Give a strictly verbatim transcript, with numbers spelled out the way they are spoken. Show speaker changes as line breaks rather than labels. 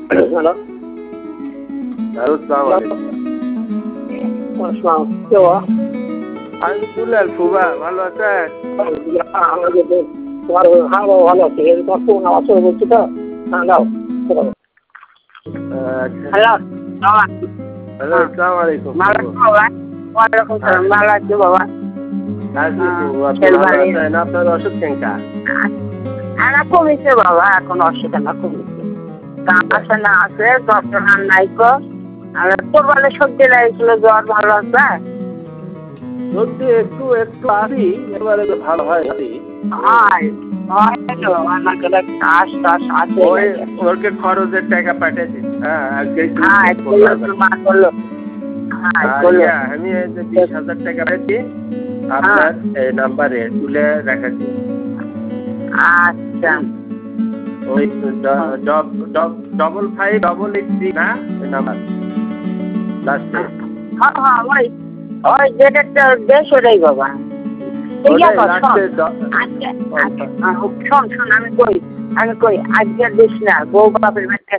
Hello
আমি দুলাল ফুবা, ভালো আছেন?
তোমার হ্যাঁ বাবা ভালো আছে। তোমার ফোন আওয়াজ বলছি তো, হ্যাঁ দাও।
হ্যালো বাবা।
হ্যালো, আসসালামু আলাইকুম।
ভালো আছো বাবা? ওয়ালাইকুম সালাম। ভালো আছি বাবা।
আছি বাবু, আপনি ভালো আছেন? আপনার অসুখ কেনকা?
আমার কমেছে বাবা, এখন অসুখ না কমেছে। কাম আছে না আছে, ডক্টর নাই কো। আর তোরবালে সর্দি লাগছিল, জ্বর ভালো আছে?
সর্দি একটু একটু আসি, এবারে তো ভালো হয় নাকি?
হয় হয় তো, আমার কাছে কাশ টাশ আছে।
ওই ওকে খরচের টাকা পাঠিয়ে দিন। হ্যাঁ আজকে
হ্যাঁ বললো তো, মা বললো। হ্যাঁ বললো।
আমি এই যে বিশ হাজার টাকা পেয়েছি আপনার এই নাম্বারে তুলে রেখে দিন।
আচ্ছা।
ওই double five double eight three না ওই নাম্বার লাস্টে?
হ্যাঁ হ্যাঁ ওই ওই যেটা বেশ ওটাই বাবা। শোন শোন আমি কই আমি কই আজকে দিস না, বউ বাপের বাচ্চা